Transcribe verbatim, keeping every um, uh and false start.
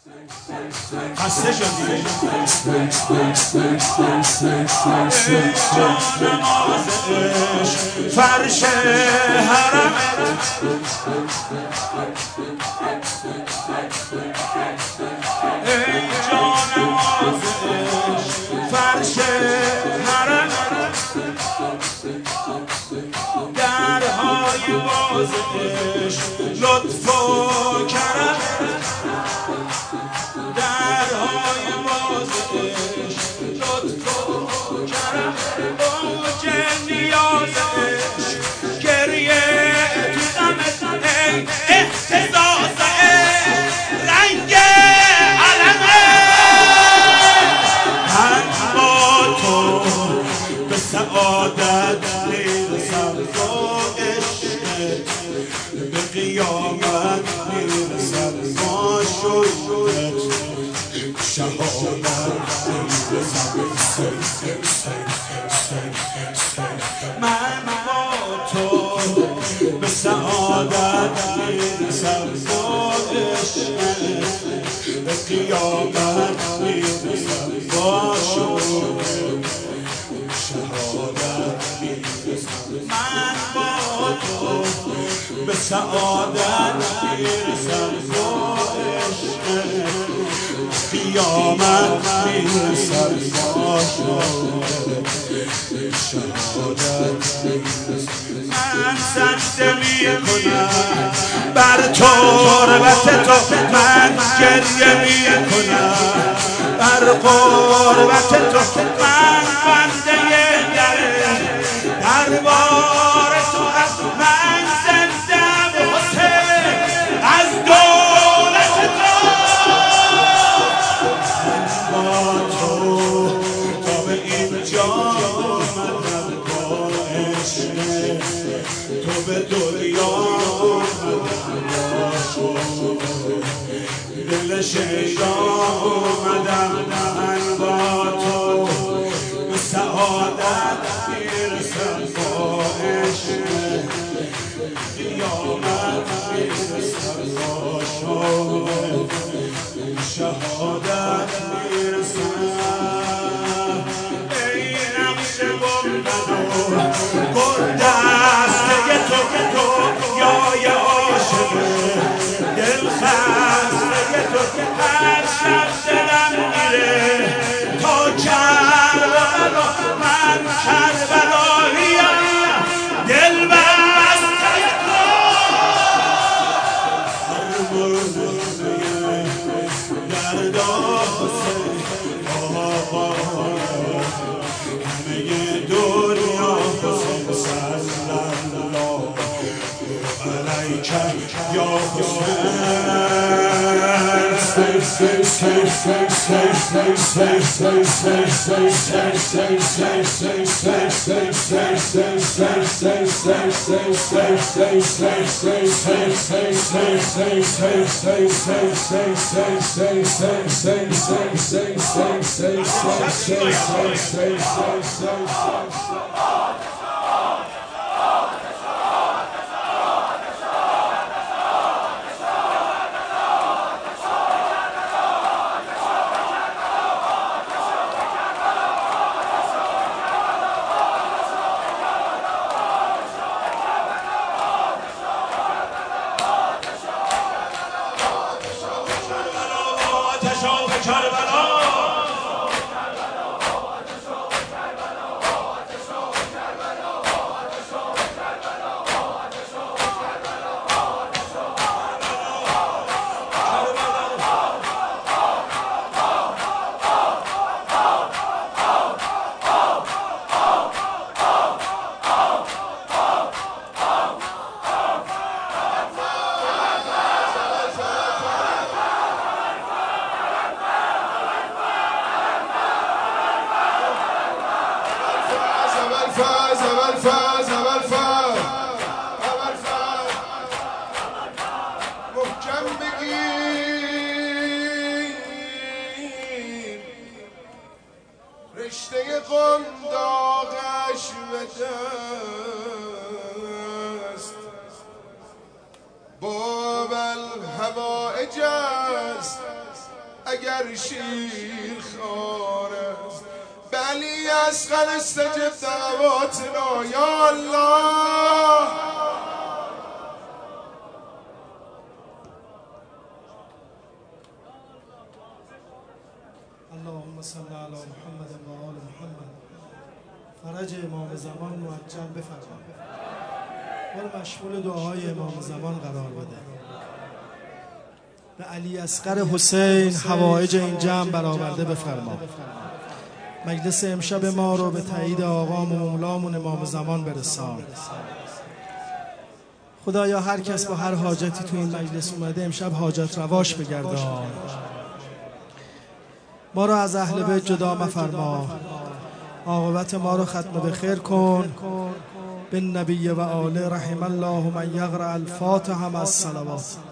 خسته شدی فرش حرم ای جان نازش فرش حرم درهای بازش لطف و کرم درهای بازش لطف و کرم اوج نیازش گریه تو دمت ای احتزاز رنگ علمه من با تو به سعادت میرسم با عشقت به قیامت میرسم با شوقت شهادت میرسم من با تو به سعادت میرسم با عشقت به قیامت میرسم با شوقت شهادت میرسم من با تو به سعادت میرسم با عشقت قیامت میرسم با شهادت میرسم من سجده میکنم بر تربت تو من گریه میکنم بر قربت تو من بنده در دربار تو از من زنده حسین از دولت تو با تو تا به اینجا آمدم با عشق تو به دنیا آمدم با شوق دل شیدا آمدم من با تو به سعادت میرسم با عشق قیامت میرسم با شوق شهادت میرسم ای نقش گنبد و گل دسته تو یای عاشقه دل خسته تو هر شب دلم میره تا کربلا من کربلاییم دل بسته تو هر مرده درداز آقا همه دنیا صلی الله علیک یا حسین رشته قنداقش به دست باب الهوائج است اگر شیر خوار است بلی اصغر استجب دعواتنا یا الله. اللهم صل علی محمد و آل محمد. فرج امام زمان معجل بفرما و مشمول دعاهای امام زمان قرار بده. به علی اصغر حسین حوایج این جمع برآورده بفرما. مجلس امشب ما رو به تایید آقام و مولامون امام زمان برسان. خدایا هر کس با هر حاجتی تو این مجلس اومده امشب حاجت رواش بگردان. ما رو از اهل بیت جدا مفرما. عاقبت ما رو ختم به خیر کن. بالنبی و آله رحم الله من یقرأ الفاتحه مع الصلوات.